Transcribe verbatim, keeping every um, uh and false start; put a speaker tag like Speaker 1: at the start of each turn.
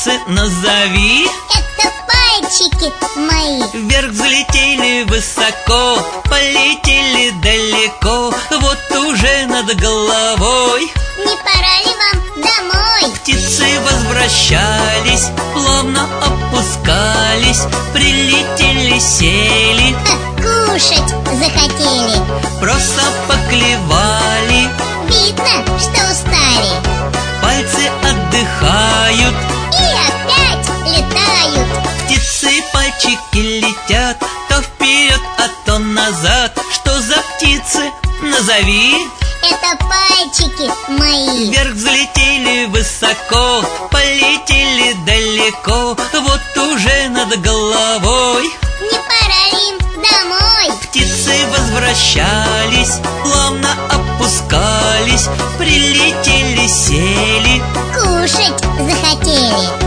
Speaker 1: пальцы назови.
Speaker 2: Это пальчики мои.
Speaker 1: Вверх взлетели высоко, полетели далеко, вот уже над головой.
Speaker 2: Не пора ли вам домой?
Speaker 1: Птицы возвращались, плавно опускались, прилетели, сели.
Speaker 2: А, кушать захотели.
Speaker 1: Просто поклевали.
Speaker 2: Видно, что устали.
Speaker 1: Пальцы отдыхают
Speaker 2: и опять летают.
Speaker 1: Птицы пальчики летят то вперед, а то назад. Что за птицы? Назови.
Speaker 2: Это пальчики мои.
Speaker 1: Вверх взлетели высоко, полетели далеко, вот уже над головой.
Speaker 2: Не пора ли им домой?
Speaker 1: Птицы возвращались, плавно опускались, прилетели, сели.
Speaker 2: Кушать захотели.